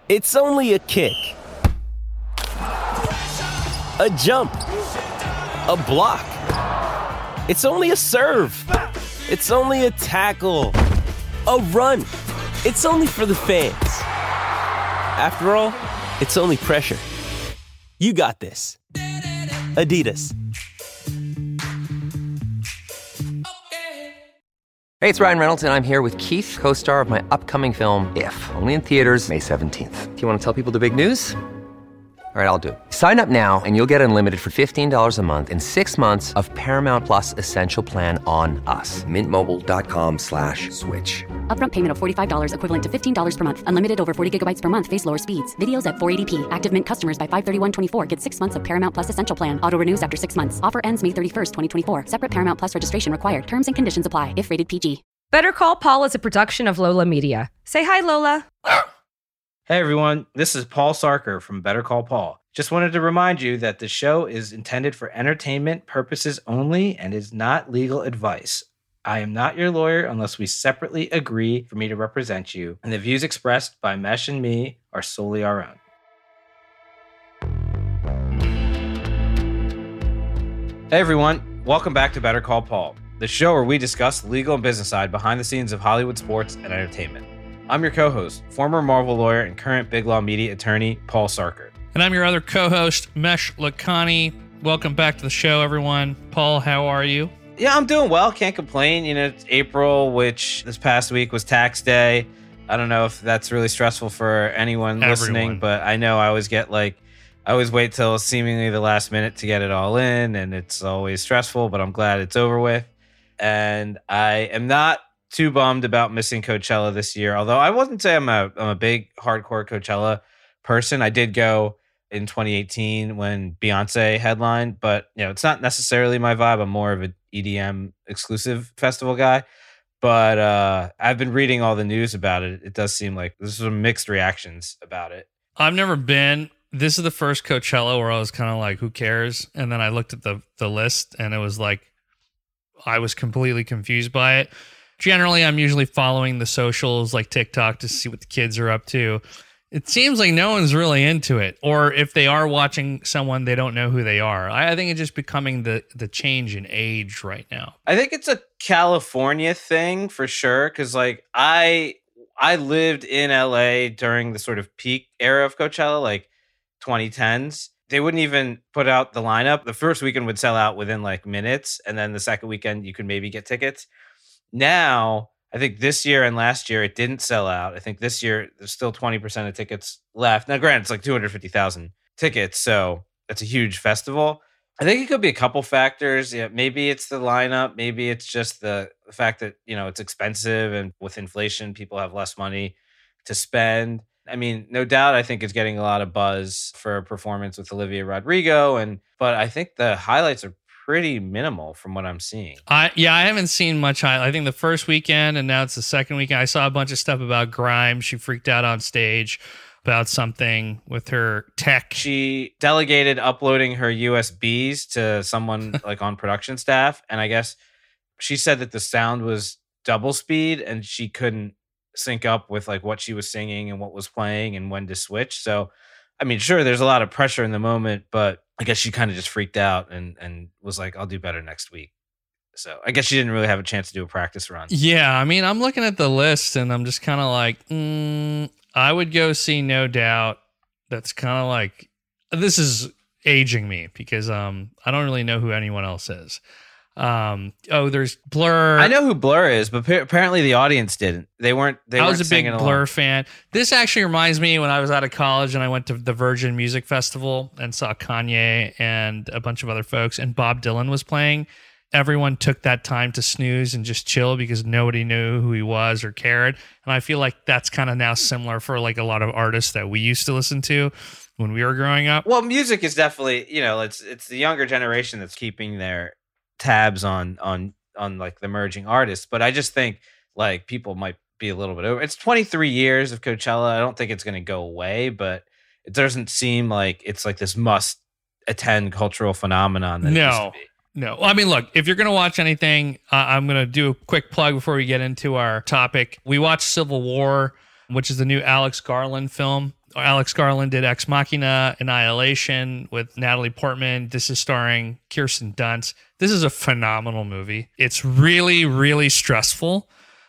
It's only a kick, a jump, a block. It's only a serve. It's only a tackle, a run. It's only for the fans. After all, it's only pressure. You got this. Adidas. Hey, it's Ryan Reynolds, and I'm here with Keith, co-star of my upcoming film, If, only in theaters May 17th. Do you want to tell people the big news? All right, I'll do it. Sign up now and you'll get unlimited for $15 a month and 6 months of Paramount Plus Essential Plan on us. MintMobile.com/switch. Upfront payment of $45 equivalent to $15 per month. Unlimited over 40 gigabytes per month. Face lower speeds. Videos at 480p. Active Mint customers by 531.24 get 6 months of Paramount Plus Essential Plan. Auto renews after 6 months. Offer ends May 31st, 2024. Separate Paramount Plus registration required. Terms and conditions apply if rated PG. Better Call Paul is a production of Lola Media. Say hi, Lola. Hey everyone, this is Paul Sarker from Better Call Paul. Just wanted to remind you that the show is intended for entertainment purposes only and is not legal advice. I am not your lawyer unless we separately agree for me to represent you, and the views expressed by Mesh and me are solely our own. Hey everyone, welcome back to Better Call Paul, the show where we discuss the legal and business side behind the scenes of Hollywood sports and entertainment. I'm your co-host, former Marvel lawyer and current Big Law Media attorney, Paul Sarker. And I'm your other co-host, Mesh Lakhani. Welcome back to the show, everyone. Paul, how are you? Yeah, I'm doing well. Can't complain. You know, it's April, which this past week was tax day. I don't know if that's really stressful for anyone listening, but I know I always wait till seemingly the last minute to get it all in, and it's always stressful, but I'm glad it's over with. And I am not too bummed about missing Coachella this year, although I wouldn't say I'm a big hardcore Coachella person. I did go in 2018 when Beyonce headlined, but you know, it's not necessarily my vibe. I'm more of an EDM exclusive festival guy. But I've been reading all the news about it. It does seem like there's some mixed reactions about it. I've never been. This is the first Coachella where I was kind of like, who cares? And then I looked at the list and it was like, I was completely confused by it. Generally, I'm usually following the socials like TikTok to see what the kids are up to. It seems like no one's really into it. Or if they are watching someone, they don't know who they are. I think it's just becoming the change in age right now. I think it's a California thing for sure. Because like I lived in LA during the sort of peak era of Coachella, like 2010s. They wouldn't even put out the lineup. The first weekend would sell out within like minutes. And then the second weekend, you could maybe get tickets. Now, I think this year and last year, it didn't sell out. I think this year, there's still 20% of tickets left. Now, granted, it's like 250,000 tickets, so it's a huge festival. I think it could be a couple factors. Yeah, maybe it's the lineup. Maybe it's just the fact that, you know, it's expensive, and with inflation, people have less money to spend. I mean, no doubt, I think it's getting a lot of buzz for a performance with Olivia Rodrigo, but I think the highlights are pretty minimal from what I'm seeing. I haven't seen much. I think the first weekend and now it's the second weekend. I saw a bunch of stuff about Grimes. She freaked out on stage about something with her tech. She delegated uploading her USBs to someone like on production staff. And I guess she said that the sound was double speed and she couldn't sync up with like what she was singing and what was playing and when to switch. So, I mean, sure, there's a lot of pressure in the moment, but I guess she kind of just freaked out and was like, I'll do better next week. So I guess she didn't really have a chance to do a practice run. Yeah, I mean, I'm looking at the list and I'm just kind of like, I would go see No Doubt. That's kind of like, this is aging me because I don't really know who anyone else is. There's Blur. I know who Blur is, but apparently the audience didn't. I was a big Blur along. fan. This actually reminds me when I was out of college and I went to the Virgin Music Festival and saw Kanye and a bunch of other folks, and Bob Dylan was playing. Everyone took that time to snooze and just chill because nobody knew who he was or cared. And I feel like that's kind of now similar for like a lot of artists that we used to listen to when we were growing up. Well, music is definitely, you know, it's the younger generation that's keeping their tabs on like the emerging artists, but I just think like people might be a little bit over. It's 23 years of Coachella. I don't think it's going to go away, but it doesn't seem like it's like this must attend cultural phenomenon that it used to be. No. I mean, look, if you're going to watch anything, I'm going to do a quick plug before we get into our topic. We watched Civil War, which is the new Alex Garland film. Alex Garland did Ex Machina, Annihilation with Natalie Portman. This is starring Kirsten Dunst. This is a phenomenal movie. It's really, really stressful.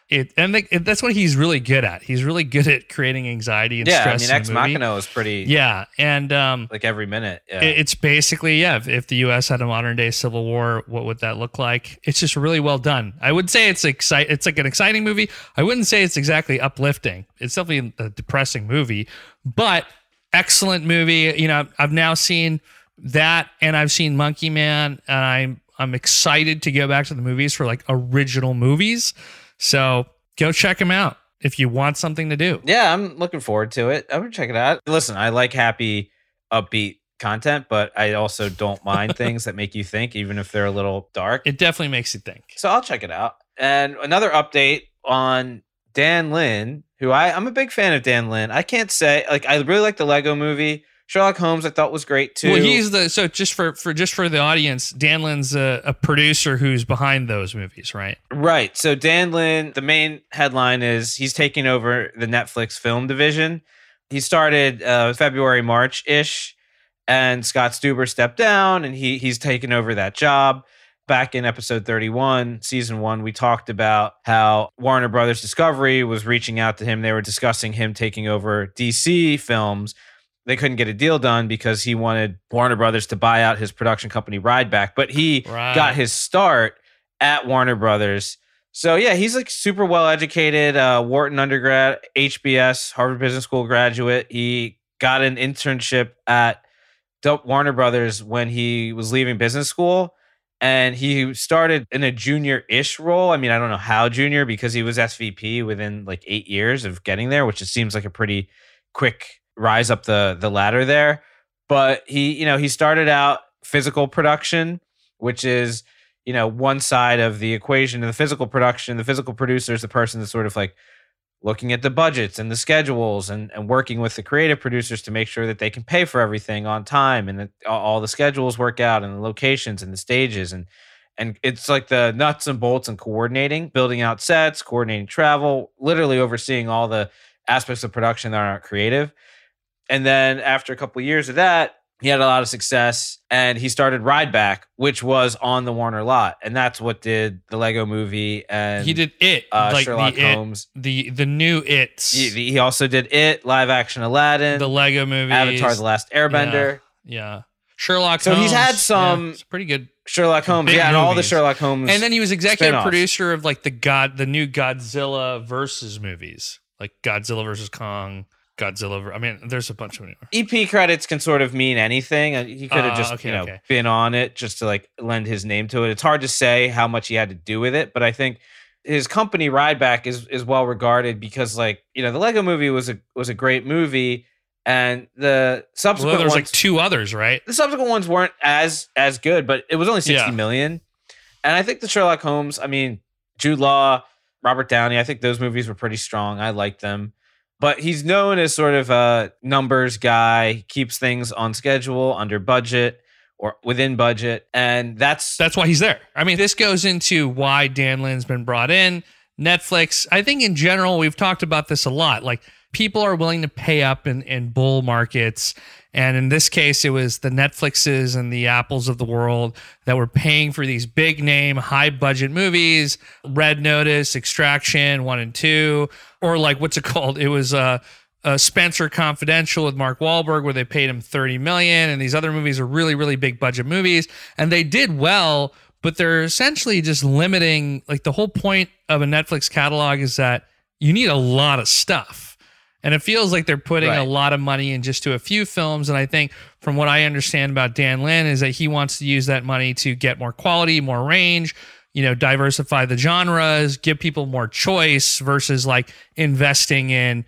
That's what he's really good at. He's really good at creating anxiety and stress. Yeah, I mean, Ex Machina was pretty. Yeah, and like every minute. Yeah. It's basically if the U.S. had a modern day civil war, what would that look like? It's just really well done. I would say it's like an exciting movie. I wouldn't say it's exactly uplifting. It's definitely a depressing movie, but excellent movie. You know, I've now seen that, and I've seen Monkey Man, and I'm excited to go back to the movies for like original movies. So go check them out if you want something to do. Yeah, I'm looking forward to it. I'm gonna check it out. Listen, I like happy, upbeat content, but I also don't mind things that make you think, even if they're a little dark. It definitely makes you think. So I'll check it out. And another update on Dan Lin, who I'm a big fan of Dan Lin. I can't say, like, I really like the Lego movie. Sherlock Holmes I thought was great too. Well, he's just for the audience, Dan Lin's a producer who's behind those movies, right? Right. So Dan Lin, the main headline is he's taking over the Netflix film division. He started February, March-ish, and Scott Stuber stepped down, and he's taken over that job. Back in episode 31, season 1, we talked about how Warner Brothers Discovery was reaching out to him. They were discussing him taking over DC films. They couldn't get a deal done because he wanted Warner Brothers to buy out his production company Rideback, but he got his start at Warner Brothers. So yeah, he's like super well educated, Wharton undergrad, HBS, Harvard Business School graduate. He got an internship at Warner Brothers when he was leaving business school, and he started in a junior-ish role. I mean, I don't know how junior, because he was SVP within like 8 years of getting there, which it seems like a pretty quick rise up the ladder there. But he started out physical production, which is, one side of the equation of the physical production. The physical producer is the person that's sort of like looking at the budgets and the schedules and working with the creative producers to make sure that they can pay for everything on time and that all the schedules work out and the locations and the stages. And it's like the nuts and bolts and coordinating, building out sets, coordinating travel, literally overseeing all the aspects of production that aren't creative. And then after a couple of years of that, he had a lot of success, and he started Rideback, which was on the Warner lot, and that's what did the Lego movie. And he did It, like Sherlock Holmes, the new It's. He also did It, live action Aladdin, the Lego movie, Avatar: The Last Airbender. Yeah. Sherlock. So Holmes, he's had some it's pretty good Sherlock Holmes, and all the Sherlock Holmes. And then he was executive spin-offs. producer of like the new Godzilla versus movies, like Godzilla versus Kong. There's a bunch of them. EP credits can sort of mean anything. He could have just been on it just to like lend his name to it. It's hard to say how much he had to do with it, but I think his company Rideback is well regarded because the Lego movie was a great movie, and the subsequent there's ones, like two others, right? The subsequent ones weren't as good, but it was only 60 million. And I think the Sherlock Holmes, Jude Law, Robert Downey, I think those movies were pretty strong. I liked them. But he's known as sort of a numbers guy. He keeps things on schedule, under budget, or within budget. And that's why he's there. This goes into why Dan Lin's been brought in. Netflix, I think in general, we've talked about this a lot. Like, people are willing to pay up in bull markets. And in this case, it was the Netflixes and the Apples of the world that were paying for these big name, high budget movies, Red Notice, Extraction 1 and 2, or like, what's it called? It was Spencer Confidential with Mark Wahlberg, where they paid him $30 million. And these other movies are really, really big budget movies. And they did well, but they're essentially just limiting, like, the whole point of a Netflix catalog is that you need a lot of stuff. And it feels like they're putting a lot of money in just to a few films. And I think from what I understand about Dan Lin is that he wants to use that money to get more quality, more range, diversify the genres, give people more choice versus like investing in,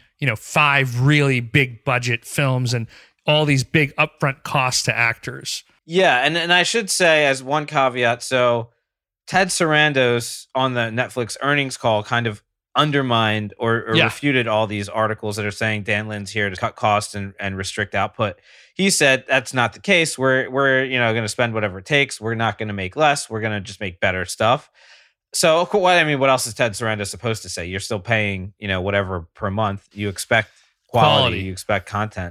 5 really big budget films and all these big upfront costs to actors. Yeah. And I should say, as one caveat, so Ted Sarandos on the Netflix earnings call kind of undermined or refuted all these articles that are saying Dan Lin's here to cut costs and restrict output. He said that's not the case. We're going to spend whatever it takes. We're not going to make less. We're going to just make better stuff. So what else is Ted Sarandos supposed to say? You're still paying, whatever per month. You expect quality. You expect content.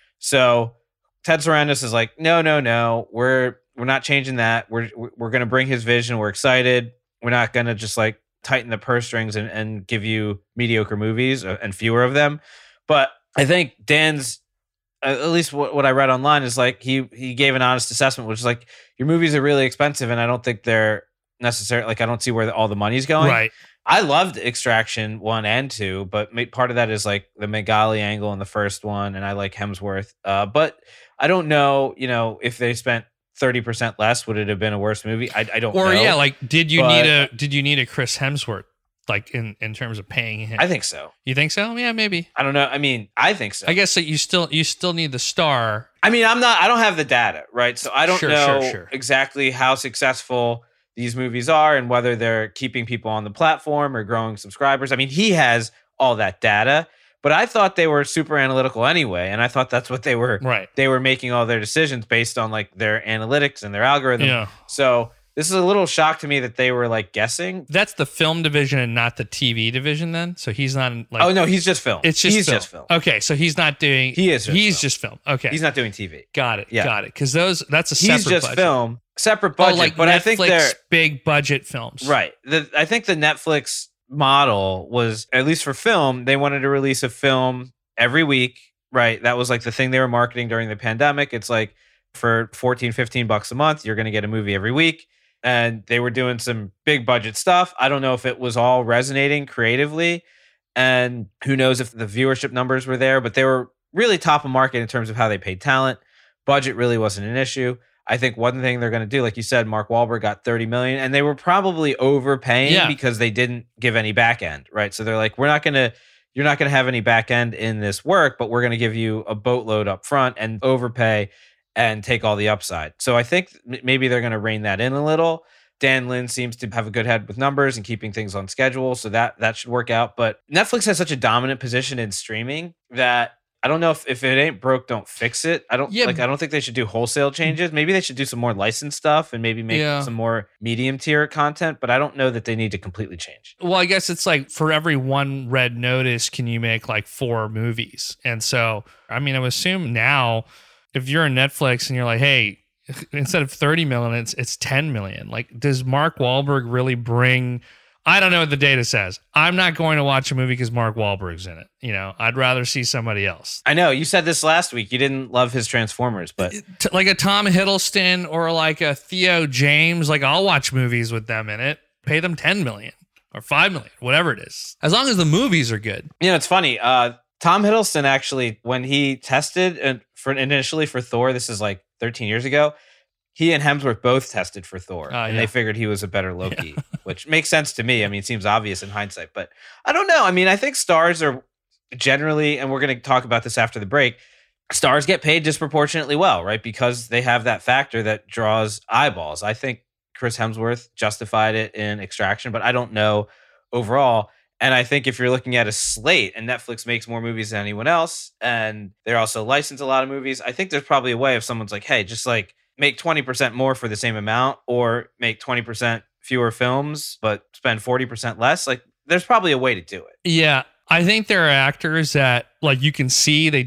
So Ted Sarandos is like, no, we're not changing that. We're going to bring his vision. We're excited. We're not going to just like tighten the purse strings and give you mediocre movies and fewer of them. But I think Dan's, at least what I read online, is like he gave an honest assessment, which is like, your movies are really expensive, and I don't think they're necessarily, like, I don't see where all the money's going. Right. I loved Extraction 1 and 2, but part of that is like the Megali angle in the first one, and I like Hemsworth. But I don't know, if they spent 30% less, would it have been a worse movie? I don't know. Or yeah, like did you need a Chris Hemsworth, like in terms of paying him? I think so. You think so? Yeah, maybe. I don't know. I mean, I think so. I guess that you still need the star. I mean, I don't have the data, right? So I don't know exactly how successful these movies are and whether they're keeping people on the platform or growing subscribers. I mean, he has all that data, but I thought they were super analytical anyway. And I thought that's what they were. Right. They were making all their decisions based on like their analytics and their algorithm. Yeah. So this is a little shock to me that they were like guessing. That's the film division and not the TV division then? So he's not like... Oh, no, he's just film. It's just he's film. Just film. Okay, so he's not doing... He's just film. Okay. He's not doing TV. Got it. Yeah. Got it. Because that's a separate He's just budget. film. Separate budget. Like but Netflix, I think they're... big budget films. Right. I think the Netflix model was, at least for film, they wanted to release a film every week. Right. That was like the thing they were marketing during the pandemic. It's like for $14-15 a month, you're going to get a movie every week. And they were doing some big budget stuff. I don't know if it was all resonating creatively, and who knows if the viewership numbers were there, but they were really top of market in terms of how they paid talent. Budget really wasn't an issue. I think one thing they're going to do, like you said, Mark Wahlberg got $30 million, and they were probably overpaying because they didn't give any back end, right? So they're like, you're not going to have any back end in this work, but we're going to give you a boatload up front and overpay and take all the upside. So I think maybe they're going to rein that in a little. Dan Lin seems to have a good head with numbers and keeping things on schedule, so that should work out. But Netflix has such a dominant position in streaming that I don't know if it ain't broke, don't fix it. I don't think they should do wholesale changes. Maybe they should do some more licensed stuff and maybe make some more medium tier content, but I don't know that they need to completely change. Well, I guess it's like for every one red notice, can you make like 4 movies? And so, I mean, I would assume now, if you're in Netflix and you're like, hey, instead of 30 million, it's 10 million. Like, does Mark Wahlberg really bring... I don't know what the data says. I'm not going to watch a movie because Mark Wahlberg's in it. I'd rather see somebody else. I know. You said this last week. You didn't love his Transformers, but... Like a Tom Hiddleston or like a Theo James, like I'll watch movies with them in it. Pay them 10 million or 5 million, whatever it is. As long as the movies are good. It's funny. Tom Hiddleston actually, when he tested initially for Thor, this is like 13 years ago, he and Hemsworth both tested for Thor, and they figured he was a better Loki, which makes sense to me. I mean, it seems obvious in hindsight, but I don't know. I mean, I think stars are generally, and we're going to talk about this after the break, stars get paid disproportionately well, right? Because they have that factor that draws eyeballs. I think Chris Hemsworth justified it in Extraction, but I don't know overall. And I think if you're looking at a slate, and Netflix makes more movies than anyone else, and they're also license a lot of movies, I think there's probably a way if someone's like, hey, just like make 20% more for the same amount, or make 20% fewer films, but spend 40% less. Like, there's probably a way to do it. Yeah. I think there are actors that, like, you can see they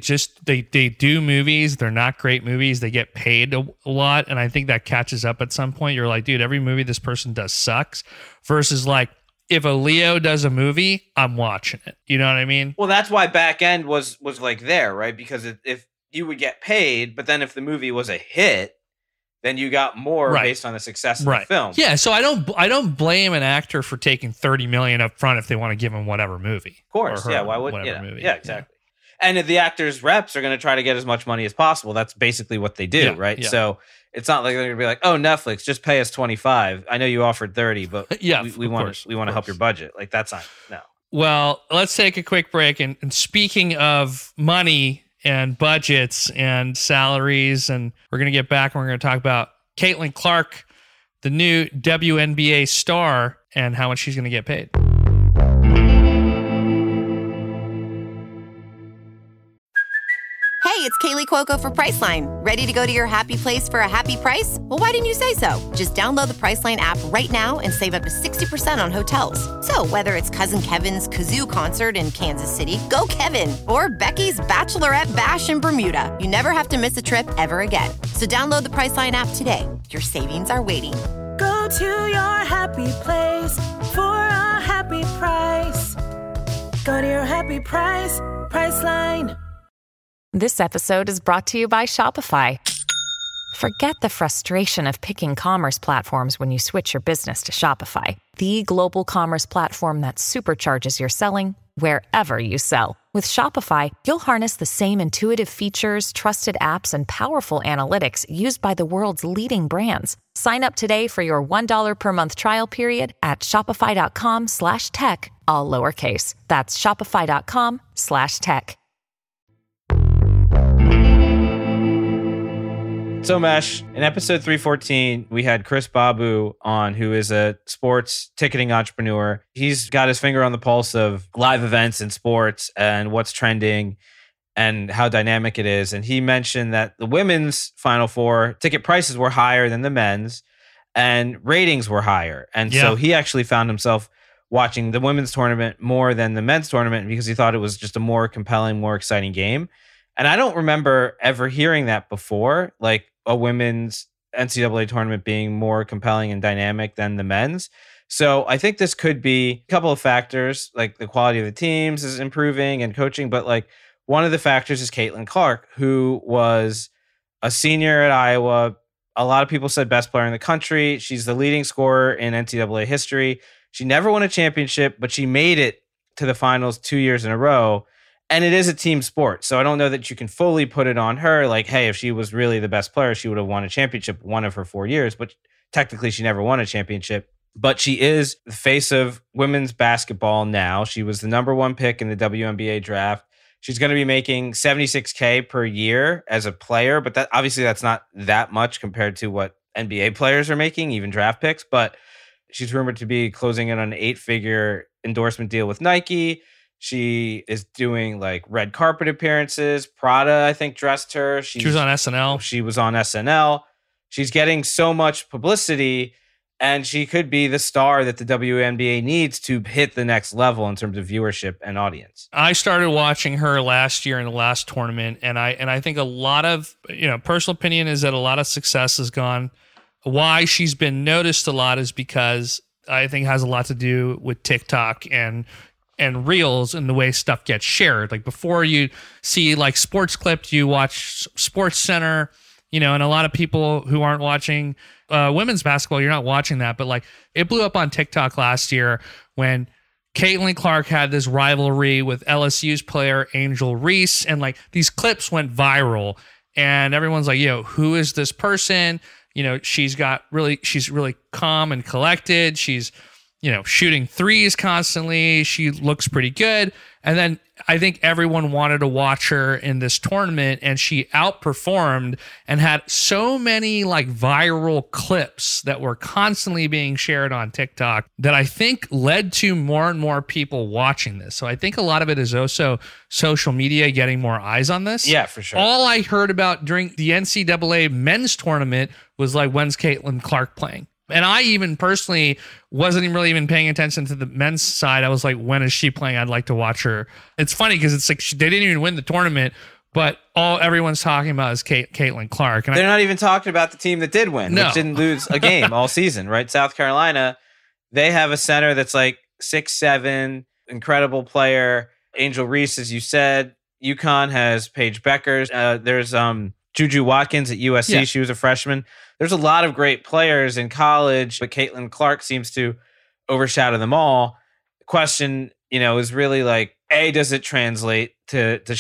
do movies. They're not great movies. They get paid a lot. And I think that catches up at some point. You're like, dude, every movie this person does sucks. Versus like, if a Leo does a movie, I'm watching it. You know what I mean? Well, that's why Back End was like there, right? Because if you would get paid, but then if the movie was a hit, then you got more based on the success of the film. Yeah, so I don't blame an actor for taking $30 million up front if they want to give him whatever movie. Of course, yeah. Why would movie? Yeah, exactly. Yeah. And if the actors' reps are going to try to get as much money as possible, that's basically what they do, right? Yeah. So it's not like they're going to be like, "Oh, Netflix, just pay us $25. I know you offered $30, but we want to help your budget." Like, that's not no. Well, let's take a quick break. And speaking of money and budgets and salaries, and we're going to get back and we're going to talk about Caitlin Clark, the new WNBA star, and how much she's going to get paid. Hey, it's Kaylee Cuoco for Priceline. Ready to go to your happy place for a happy price? Well, why didn't you say so? Just download the Priceline app right now and save up to 60% on hotels. So whether it's Cousin Kevin's Kazoo Concert in Kansas City, go Kevin, or Becky's Bachelorette Bash in Bermuda, you never have to miss a trip ever again. So download the Priceline app today. Your savings are waiting. Go to your happy place for a happy price. Go to your happy price, Priceline. This episode is brought to you by Shopify. Forget the frustration of picking commerce platforms when you switch your business to Shopify, the global commerce platform that supercharges your selling wherever you sell. With Shopify, you'll harness the same intuitive features, trusted apps, and powerful analytics used by the world's leading brands. Sign up today for your $1 per month trial period at shopify.com/tech, all lowercase. That's shopify.com/tech. So, Mesh, in episode 314, we had Chris Babu on, who is a sports ticketing entrepreneur. He's got his finger on the pulse of live events in sports and what's trending and how dynamic it is. And he mentioned that the women's Final Four ticket prices were higher than the men's and ratings were higher. And so he actually found himself watching the women's tournament more than the men's tournament because he thought it was just a more compelling, more exciting game. And I don't remember ever hearing that before, like a women's NCAA tournament being more compelling and dynamic than the men's. So I think this could be a couple of factors, like the quality of the teams is improving and coaching. But like one of the factors is Caitlin Clark, who was a senior at Iowa. A lot of people said best player in the country. She's the leading scorer in NCAA history. She never won a championship, but she made it to the finals 2 years in a row. And it is a team sport. So I don't know that you can fully put it on her. Like, hey, if she was really the best player, she would have won a championship one of her 4 years. But technically, she never won a championship. But she is the face of women's basketball now. She was the number one pick in the WNBA draft. She's going to be making $76K per year as a player. But that obviously, that's not that much compared to what NBA players are making, even draft picks. But she's rumored to be closing in on an 8-figure endorsement deal with Nike. She is doing like red carpet appearances. Prada, I think, dressed her. She was on SNL. She was on SNL. She's getting so much publicity, and she could be the star that the WNBA needs to hit the next level in terms of viewership and audience. I started watching her last year in the last tournament, and I think a lot of, personal opinion is that a lot of success has gone. Why she's been noticed a lot is because I think it has a lot to do with TikTok and reels and the way stuff gets shared. Like before you see like sports clips, you watch Sports Center, and a lot of people who aren't watching women's basketball, you're not watching that. But like it blew up on TikTok last year when Caitlin Clark had this rivalry with LSU's player Angel Reese. And like these clips went viral and everyone's like, who is this person? She's really calm and collected. She's, shooting threes constantly. She looks pretty good. And then I think everyone wanted to watch her in this tournament, and she outperformed and had so many like viral clips that were constantly being shared on TikTok that I think led to more and more people watching this. So I think a lot of it is also social media getting more eyes on this. Yeah, for sure. All I heard about during the NCAA men's tournament was like, when's Caitlin Clark playing? And I even personally wasn't even paying attention to the men's side. I was like, when is she playing? I'd like to watch her. It's funny because it's like they didn't even win the tournament, but all everyone's talking about is Caitlin Clark. And they're not even talking about the team that did win, No. which didn't lose a game all season, right? South Carolina, they have a center that's like 6'7", incredible player. Angel Reese, as you said. UConn has Paige Beckers. There's Juju Watkins at USC. Yeah. She was a freshman. There's a lot of great players in college, but Caitlin Clark seems to overshadow them all. The question, is really like, A, does she translate to the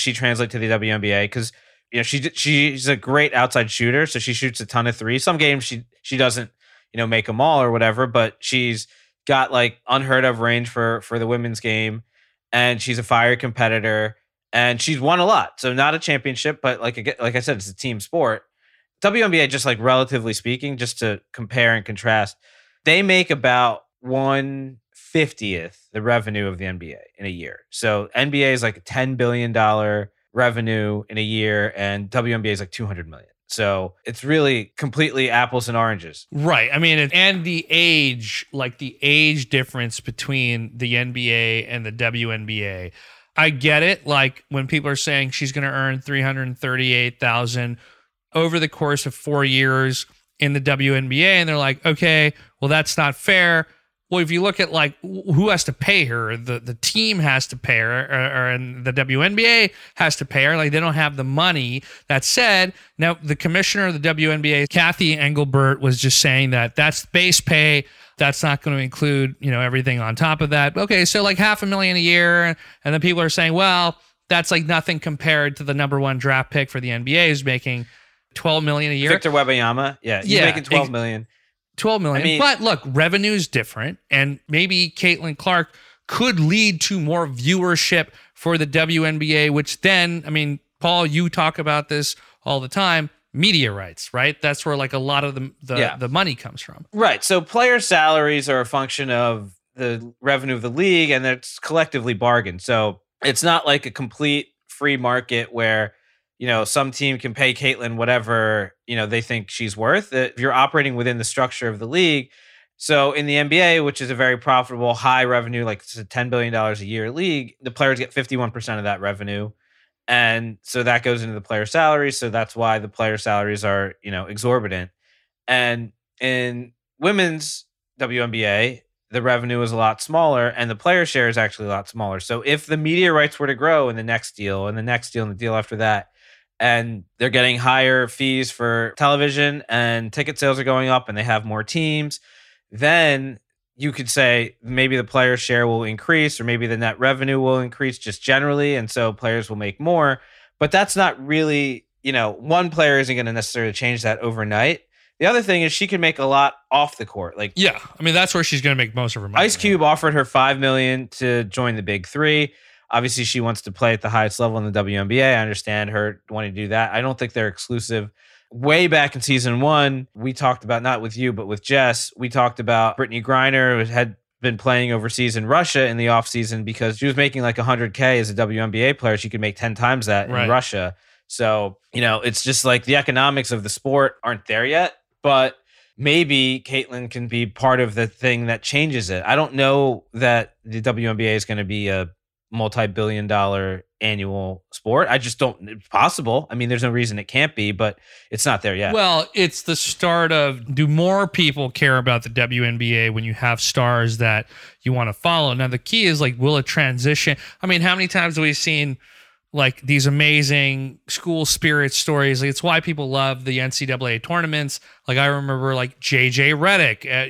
WNBA? Because, she's a great outside shooter, so she shoots a ton of threes. Some games she doesn't, make them all or whatever, but she's got like unheard of range for the women's game, and she's a fiery competitor, and she's won a lot. So not a championship, but like I said, it's a team sport. WNBA, just like relatively speaking, just to compare and contrast, they make about 1/50th the revenue of the NBA in a year. So NBA is like a $10 billion revenue in a year, and WNBA is like 200 million. So it's really completely apples and oranges. Right. I mean, and the age difference between the NBA and the WNBA. I get it. Like when people are saying she's going to earn $338,000 over the course of 4 years in the WNBA, and they're like, okay, well, that's not fair. Well, if you look at like who has to pay her, the team has to pay her, and the WNBA has to pay her. Like they don't have the money. That said, now the commissioner of the WNBA, Kathy Engelbert, was just saying that that's base pay. That's not going to include, everything on top of that. Okay, so like $500,000 a year, and then people are saying, well, that's like nothing compared to the number one draft pick for the NBA who's making $12 million a year. Victor Wembanyama, he's making $12 million. 12 million. I mean, but look, revenue is different, and maybe Caitlin Clark could lead to more viewership for the WNBA, which then, I mean, Paul, you talk about this all the time, media rights, right? That's where like a lot of the money comes from. Right. So player salaries are a function of the revenue of the league, and it's collectively bargained. So it's not like a complete free market where some team can pay Caitlin whatever, they think she's worth. If you're operating within the structure of the league. So in the NBA, which is a very profitable, high revenue, like it's a $10 billion a year league, the players get 51% of that revenue. And so that goes into the player salaries. So that's why the player salaries are, exorbitant. And in women's WNBA, the revenue is a lot smaller and the player share is actually a lot smaller. So if the media rights were to grow in the next deal and the next deal and the deal after that, and they're getting higher fees for television and ticket sales are going up and they have more teams, then you could say maybe the player share will increase or maybe the net revenue will increase just generally. And so players will make more. But that's not really, one player isn't going to necessarily change that overnight. The other thing is she can make a lot off the court. Like, yeah, I mean, that's where she's going to make most of her money. Ice Cube offered her $5 million to join the Big Three. Obviously, she wants to play at the highest level in the WNBA. I understand her wanting to do that. I don't think they're exclusive. Way back in season 1, we talked about, not with you, but with Jess, we talked about Brittany Griner, who had been playing overseas in Russia in the offseason because she was making like $100K as a WNBA player. She could make 10 times that in Russia. So, it's just like the economics of the sport aren't there yet, but maybe Caitlin can be part of the thing that changes it. I don't know that the WNBA is going to be a multi-billion-dollar annual sport. I just don't. It's possible. I mean, there's no reason it can't be, but it's not there yet. Well, it's the start of, do more people care about the WNBA when you have stars that you want to follow? Now, the key is like, will it transition? I mean, how many times have we seen like these amazing school spirit stories? Like, it's why people love the NCAA tournaments. Like I remember like JJ Redick at,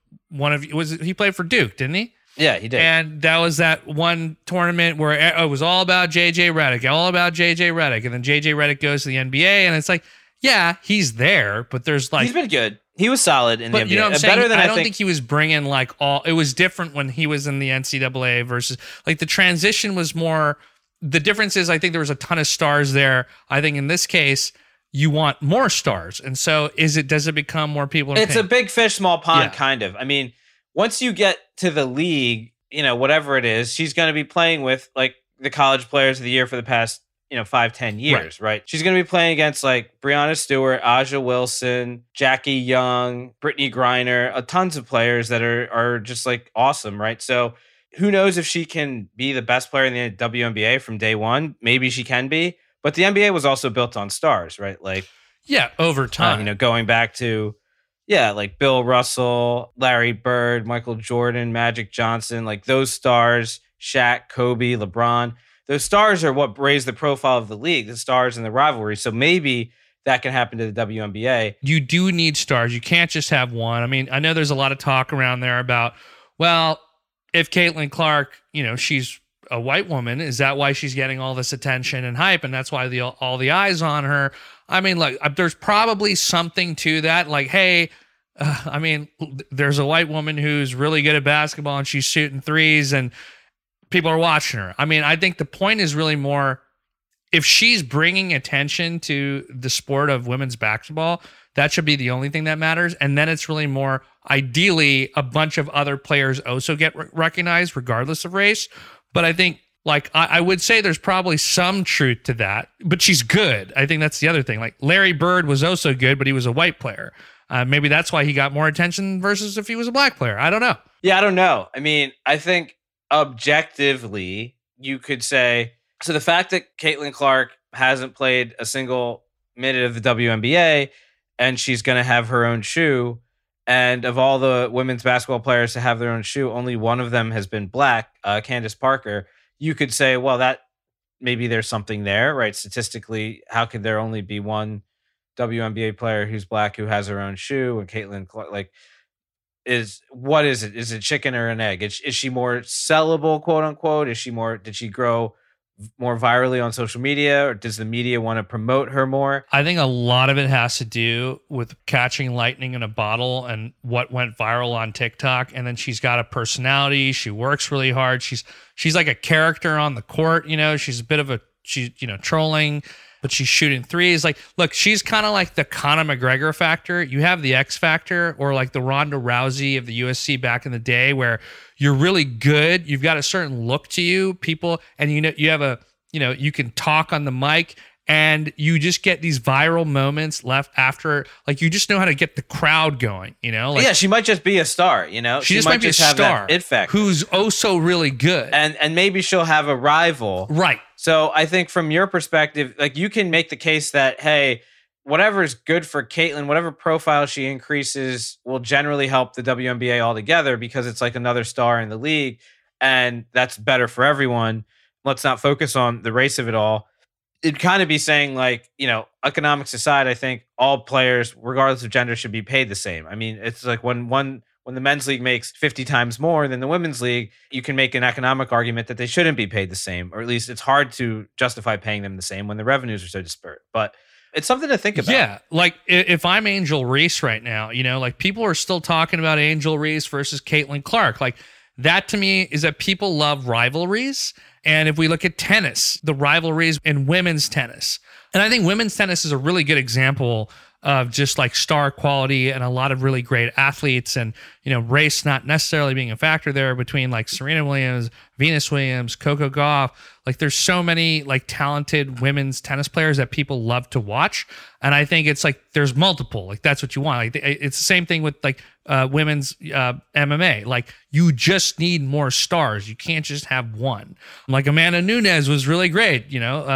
he played for Duke, didn't he? Yeah, he did. And that was that one tournament where it was all about JJ Redick, And then JJ Redick goes to the NBA, and it's like, yeah, he's there, but there's like, he's been good. He was solid in the NBA. You know what I'm saying? Better than I don't think he was bringing like all. It was different when he was in the NCAA versus like the transition was more. The difference is, I think there was a ton of stars there. I think in this case, you want more stars, and so does it become more people? It's a big fish, small pond, kind of. I mean, once you get to the league, whatever it is, she's going to be playing with like the college players of the year for the past, 5-10 years, right? She's going to be playing against like Breanna Stewart, Aja Wilson, Jackie Young, Brittany Griner, tons of players that are just like awesome, right? So who knows if she can be the best player in the WNBA from day one? Maybe she can be, but the NBA was also built on stars, right? Like, over time, going back to, like Bill Russell, Larry Bird, Michael Jordan, Magic Johnson, like those stars, Shaq, Kobe, LeBron, those stars are what raised the profile of the league, the stars and the rivalry. So maybe that can happen to the WNBA. You do need stars. You can't just have one. I mean, I know there's a lot of talk around there about, well, if Caitlin Clark, she's a white woman, is that why she's getting all this attention and hype? And that's why all the eyes on her. I mean, like, there's probably something to that. Like, hey, there's a white woman who's really good at basketball and she's shooting threes and people are watching her. I mean, I think the point is really more, if she's bringing attention to the sport of women's basketball, that should be the only thing that matters. And then it's really more, ideally, a bunch of other players also get recognized regardless of race. But I think Like, I would say there's probably some truth to that, but she's good. I think that's the other thing. Like, Larry Bird was also good, but he was a white player. Maybe that's why he got more attention versus if he was a black player. I don't know. Yeah, I don't know. I mean, I think objectively, you could say, so the fact that Caitlin Clark hasn't played a single minute of the WNBA and she's going to have her own shoe, and of all the women's basketball players to have their own shoe, only one of them has been black, Candace Parker. You could say, well, that maybe there's something there, right? Statistically, how could there only be one WNBA player who's black who has her own shoe? And Caitlin Clark, like, what is it? Is it chicken or an egg? Is she more sellable, quote unquote? Did she grow more virally on social media, or does the media want to promote her more? I think a lot of it has to do with catching lightning in a bottle and what went viral on TikTok. And then she's got a personality. She works really hard. She's like a character on the court. She's a bit of she's trolling, but she's shooting threes. Like, look, she's kind of like the Conor McGregor factor. You have the X factor, or like the Ronda Rousey of the UFC back in the day, where you're really good. You've got a certain look to you, people, and you have you can talk on the mic, and you just get these viral moments left after. Like, you just know how to get the crowd going. Like, yeah, she might just be a star. She just might be a have star, that it factor, who's so really good, and maybe she'll have a rival, right? So I think from your perspective, like, you can make the case that, hey, whatever is good for Caitlin, whatever profile she increases will generally help the WNBA altogether, because it's like another star in the league, and that's better for everyone. Let's not focus on the race of it all. It'd kind of be saying, like, economics aside, I think all players, regardless of gender, should be paid the same. I mean, it's like when the men's league makes 50 times more than the women's league, you can make an economic argument that they shouldn't be paid the same, or at least it's hard to justify paying them the same when the revenues are so disparate. But it's something to think about. Yeah, like if I'm Angel Reese right now, like, people are still talking about Angel Reese versus Caitlin Clark. Like, that to me is that people love rivalries. And if we look at tennis, the rivalries in women's tennis, and I think women's tennis is a really good example of just like star quality and a lot of really great athletes, and, race not necessarily being a factor there between like Serena Williams, Venus Williams, Coco Gauff. Like, there's so many like talented women's tennis players that people love to watch. And I think it's like, there's multiple, like, that's what you want. Like, it's the same thing with like women's MMA. Like, you just need more stars. You can't just have one. Like, Amanda Nunes was really great,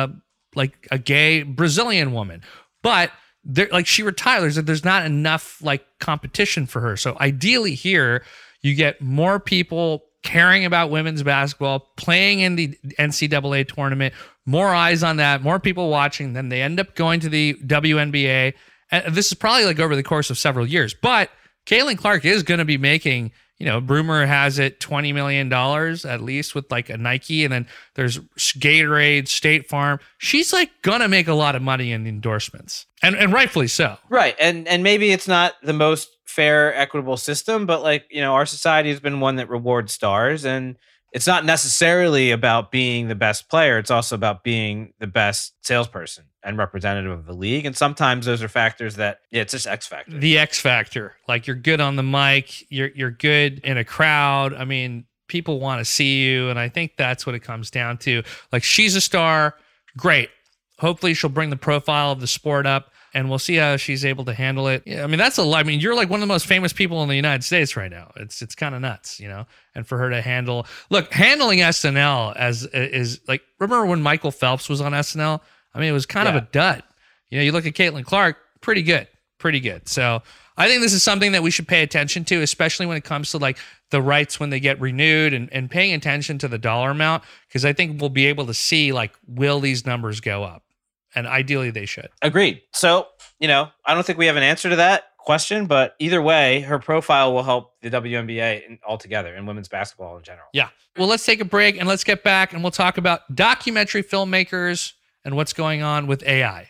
like a gay Brazilian woman, but she retired. There's not enough like competition for her. So ideally here, you get more people caring about women's basketball, playing in the NCAA tournament, more eyes on that, more people watching, then they end up going to the WNBA. And this is probably like over the course of several years. But Caitlin Clark is going to be making, rumor has it $20 million at least with like a Nike. And then there's Gatorade, State Farm. She's like going to make a lot of money in endorsements, and rightfully so. Right. And maybe it's not the most fair, equitable system, but like, our society has been one that rewards stars, and it's not necessarily about being the best player. It's also about being the best salesperson and representative of the league. And sometimes those are factors that, it's just X factor. The X factor, like, you're good on the mic, you're good in a crowd. I mean, people want to see you. And I think that's what it comes down to. Like, she's a star. Great. Hopefully she'll bring the profile of the sport up, and we'll see how she's able to handle it. Yeah, I mean, you're like one of the most famous people in the United States right now. It's kind of nuts, and for her to handling SNL is like, remember when Michael Phelps was on SNL? I mean, it was kind of a dud. You look at Caitlin Clark, pretty good. So I think this is something that we should pay attention to, especially when it comes to like the rights when they get renewed, and paying attention to the dollar amount, because I think we'll be able to see like, will these numbers go up? And ideally they should. Agreed. So, I don't think we have an answer to that question, but either way, her profile will help the WNBA altogether and women's basketball in general. Yeah. Well, let's take a break and let's get back and we'll talk about documentary filmmakers and what's going on with AI.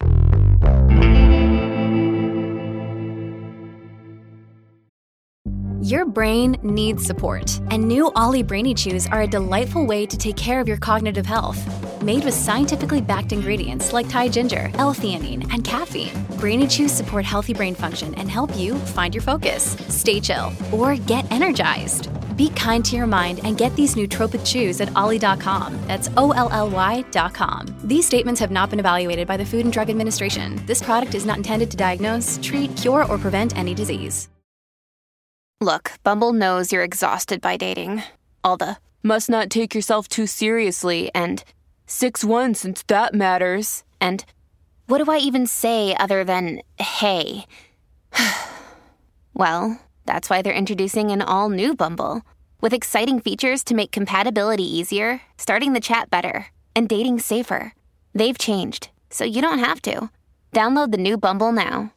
Your brain needs support, and new Ollie Brainy Chews are a delightful way to take care of your cognitive health. Made with scientifically backed ingredients like Thai ginger, L-theanine, and caffeine, Brainy Chews support healthy brain function and help you find your focus, stay chill, or get energized. Be kind to your mind and get these nootropic chews at olly.com. That's OLLY.com. These statements have not been evaluated by the Food and Drug Administration. This product is not intended to diagnose, treat, cure, or prevent any disease. Look, Bumble knows you're exhausted by dating. All the must not take yourself too seriously and 6'1" since that matters. And what do I even say other than hey? Well, that's why they're introducing an all-new Bumble with exciting features to make compatibility easier, starting the chat better, and dating safer. They've changed, so you don't have to. Download the new Bumble now.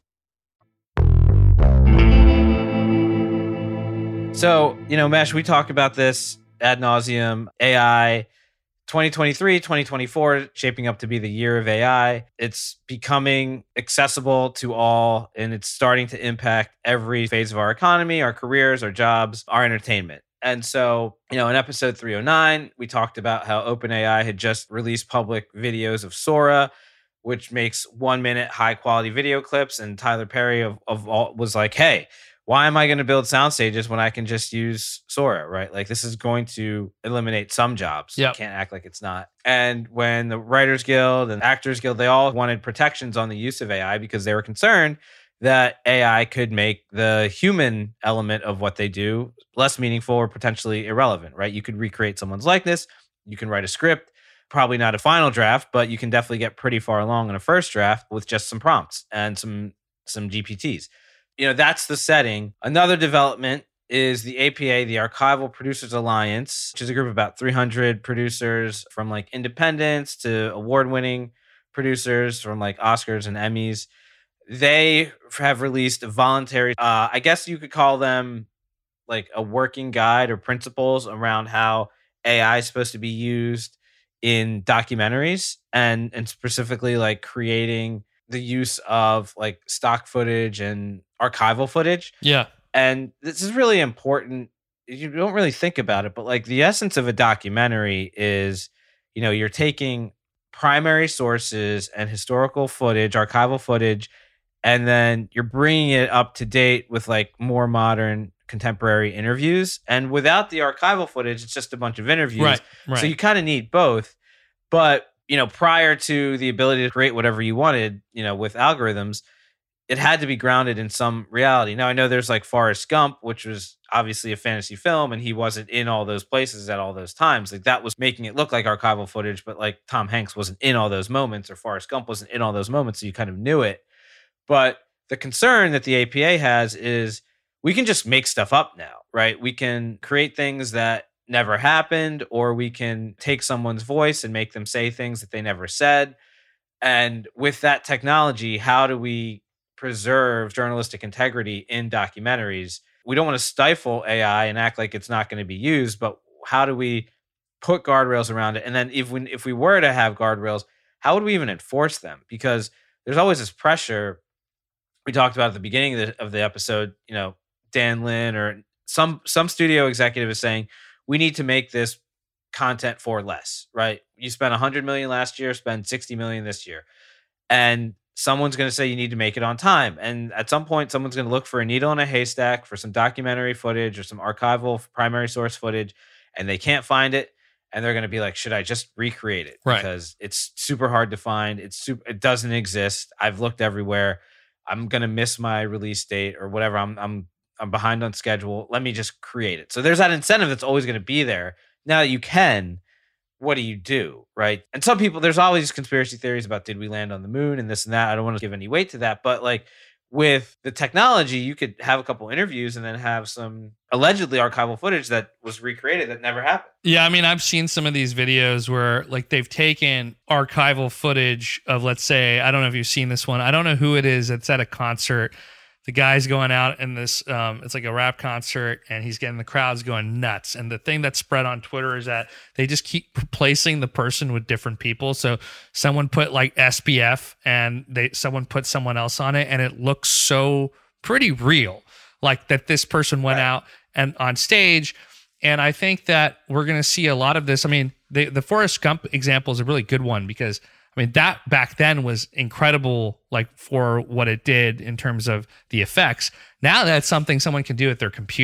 So, Mesh, we talk about this ad nauseum. AI 2023, 2024, shaping up to be the year of AI. It's becoming accessible to all, and it's starting to impact every phase of our economy, our careers, our jobs, our entertainment. And so, in episode 309, we talked about how OpenAI had just released public videos of Sora, which makes 1 minute high quality video clips. And Tyler Perry of all was like, hey, why am I going to build sound stages when I can just use Sora, right? Like, this is going to eliminate some jobs. Yep. You can't act like it's not. And when the Writers Guild and Actors Guild, they all wanted protections on the use of AI because they were concerned that AI could make the human element of what they do less meaningful or potentially irrelevant, right? You could recreate someone's likeness. You can write a script, probably not a final draft, but you can definitely get pretty far along in a first draft with just some prompts and some GPTs. That's the setting. Another development is the APA, the Archival Producers Alliance, which is a group of about 300 producers from like independents to award-winning producers from like Oscars and Emmys. They have released voluntary, I guess you could call them like a working guide or principles around how AI is supposed to be used in documentaries and specifically like creating the use of like stock footage and archival footage. Yeah. And this is really important. You don't really think about it, but like the essence of a documentary is, you're taking primary sources and historical footage, archival footage, and then you're bringing it up to date with like more modern contemporary interviews. And without the archival footage, it's just a bunch of interviews. Right. So you kind of need both. But, prior to the ability to create whatever you wanted, with algorithms, it had to be grounded in some reality. Now, I know there's like Forrest Gump, which was obviously a fantasy film, and he wasn't in all those places at all those times. Like, that was making it look like archival footage, but like Tom Hanks wasn't in all those moments, or Forrest Gump wasn't in all those moments, so you kind of knew it. But the concern that the APA has is we can just make stuff up now, right? We can create things that never happened, or we can take someone's voice and make them say things that they never said. And with that technology, how do we preserve journalistic integrity in documentaries? We don't want to stifle AI and act like it's not going to be used, but how do we put guardrails around it? And then if we were to have guardrails, how would we even enforce them? Because there's always this pressure. We talked about at the beginning of the episode, Dan Lin or some studio executive is saying, we need to make this content for less, right? You spent $100 million last year, spend $60 million this year. And someone's going to say you need to make it on time. And at some point, someone's going to look for a needle in a haystack for some documentary footage or some archival primary source footage, and they can't find it. And they're going to be like, should I just recreate it? Right. Because it's super hard to find. It doesn't exist. I've looked everywhere. I'm going to miss my release date or whatever. I'm behind on schedule. Let me just create it. So there's that incentive that's always going to be there. Now that you can, what do you do, right? And some people, there's always conspiracy theories about did we land on the moon and this and that. I don't want to give any weight to that. But like with the technology, you could have a couple interviews and then have some allegedly archival footage that was recreated that never happened. Yeah, I mean, I've seen some of these videos where like they've taken archival footage of, let's say, I don't know if you've seen this one. I don't know who it is. It's at a concert. The guy's going out in this, it's like a rap concert, and he's getting the crowds going nuts. And the thing that's spread on Twitter is that they just keep replacing the person with different people. So someone put like SPF and someone put someone else on it, and it looks so pretty real, like that this person went out and on stage. And I think that we're going to see a lot of this. I mean, the Forrest Gump example is a really good one because I mean, that back then was incredible, like for what it did in terms of the effects. Now that's something someone can do at their computer,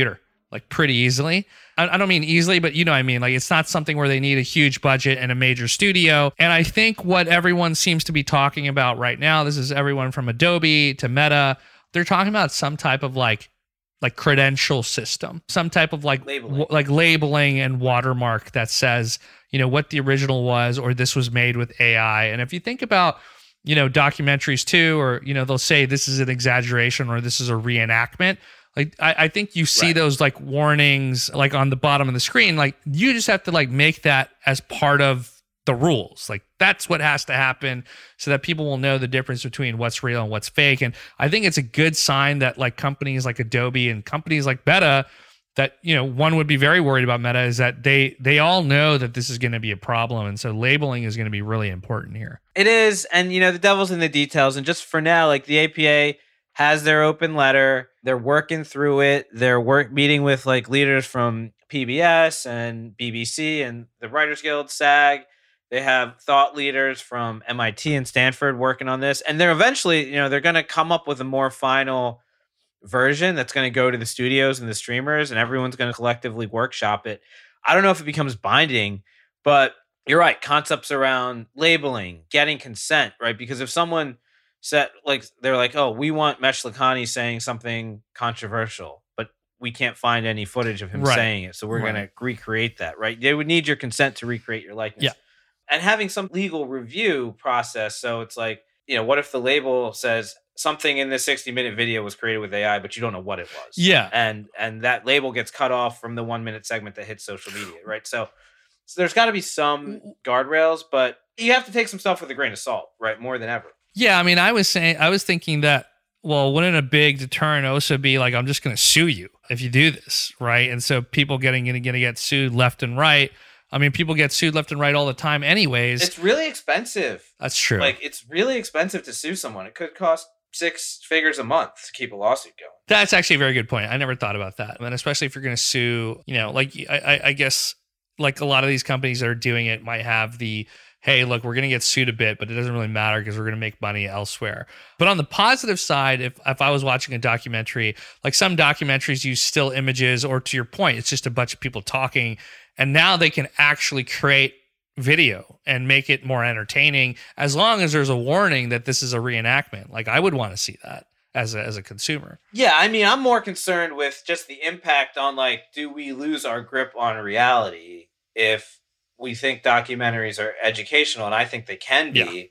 like pretty easily. I don't mean easily, but you know what I mean. Like it's not something where they need a huge budget and a major studio. And I think what everyone seems to be talking about right now, this is everyone from Adobe to Meta, they're talking about some type of like credential system, some type of like labeling and watermark that says, you know, what the original was, or this was made with AI. And if you think about, you know, documentaries too, or, you know, they'll say this is an exaggeration or this is a reenactment. Like, I think you see those like warnings like on the bottom of the screen. Like you just have to like make that as part of the rules. Like that's what has to happen so that people will know the difference between what's real and what's fake. And I think it's a good sign that like companies like Adobe and companies like Meta, that, you know, one would be very worried about Meta, is that they all know that this is going to be a problem. And so labeling is going to be really important here. It is. And, you know, the devil's in the details. And just for now, like the APA has their open letter. They're working through it. They're meeting with like leaders from PBS and BBC and the Writers Guild, SAG. They have thought leaders from MIT and Stanford working on this. And they're eventually, you know, they're going to come up with a more final version that's going to go to the studios and the streamers, and everyone's going to collectively workshop it. I don't know if it becomes binding, but you're right. Concepts around labeling, getting consent, right? Because if someone said, like, they're like, oh, we want Mesh Lakhani saying something controversial, but we can't find any footage of him saying it, so we're going to recreate that, right? They would need your consent to recreate your likeness. Yeah. And having some legal review process. So it's like, you know, what if the label says something in this 60-minute video was created with AI, but you don't know what it was? Yeah. And that label gets cut off from the 1-minute segment that hits social media, right? So there's got to be some guardrails, but you have to take some stuff with a grain of salt, right? More than ever. Yeah, I mean, I was thinking that, well, wouldn't a big deterrent also be like, I'm just going to sue you if you do this, right? And so people going to get sued left and right. I mean, people get sued left and right all the time anyways. It's really expensive. That's true. Like, it's really expensive to sue someone. It could cost 6 figures a month to keep a lawsuit going. That's actually a very good point. I never thought about that. And especially if you're going to sue, you know, like I guess like a lot of these companies that are doing it might have the, hey, look, we're going to get sued a bit, but it doesn't really matter because we're going to make money elsewhere. But on the positive side, if I was watching a documentary, like some documentaries use still images, or to your point, it's just a bunch of people talking, and now they can actually create video and make it more entertaining as long as there's a warning that this is a reenactment. Like I would want to see that as a consumer. Yeah, I mean, I'm more concerned with just the impact on, like, do we lose our grip on reality if we think documentaries are educational, and I think they can be,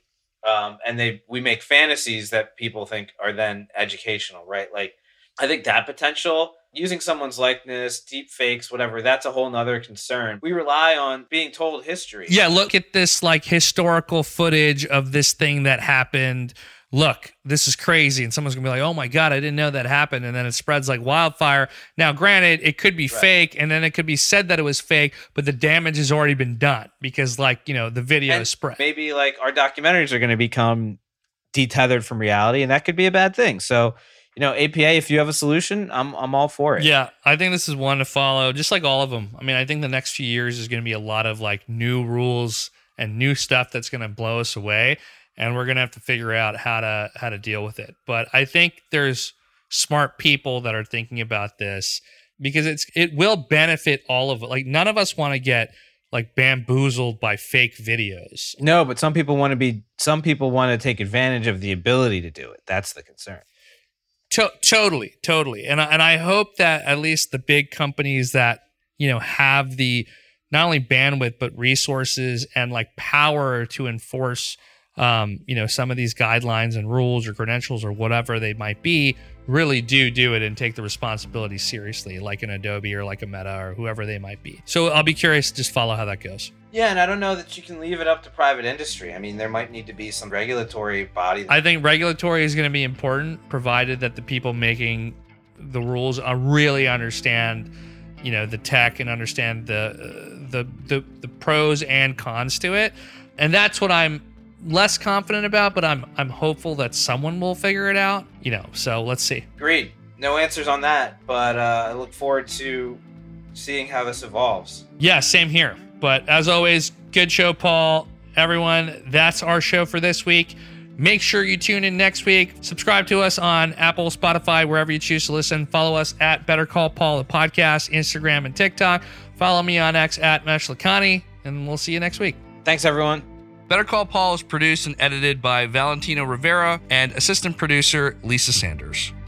and we make fantasies that people think are then educational, right? Like, I think that potential, using someone's likeness, deep fakes, whatever, that's a whole nother concern. We rely on being told history. Yeah, look at this like historical footage of this thing that happened. Look, this is crazy. And someone's going to be like, oh my God, I didn't know that happened. And then it spreads like wildfire. Now, granted, it could be fake, and then it could be said that it was fake, but the damage has already been done because, like, you know, the video is spread. Maybe like our documentaries are going to become detethered from reality, and that could be a bad thing. So, you know, APA, if you have a solution, I'm all for it. Yeah, I think this is one to follow, just like all of them. I mean, I think the next few years is going to be a lot of like new rules and new stuff that's going to blow us away. And we're going to have to figure out how to deal with it. But I think there's smart people that are thinking about this because it will benefit all of it. Like, none of us want to get like bamboozled by fake videos. No, but some people want to take advantage of the ability to do it. That's the concern. Totally. And I hope that at least the big companies that, you know, have the not only bandwidth but resources and like power to enforce you know, some of these guidelines and rules or credentials or whatever they might be, really do it and take the responsibility seriously, like an Adobe or like a Meta or whoever they might be. So I'll be curious to just follow how that goes. Yeah, and I don't know that you can leave it up to private industry. I mean, there might need to be some regulatory body. I think regulatory is going to be important, provided that the people making the rules really understand, you know, the tech and understand the pros and cons to it. And that's what I'm less confident about, but I'm hopeful that someone will figure it out, you know, so let's see. Agreed. No answers on that, but I look forward to seeing how this evolves. Yeah, same here. But as always, good show, Paul. Everyone, that's our show for this week. Make sure you tune in next week. Subscribe to us on Apple, Spotify, wherever you choose to listen. Follow us at Better Call Paul, the podcast, Instagram, and TikTok. Follow me on X at Mesh Lakhani, and we'll see you next week. Thanks, everyone. Better Call Paul is produced and edited by Valentino Rivera and assistant producer Lisa Sanders.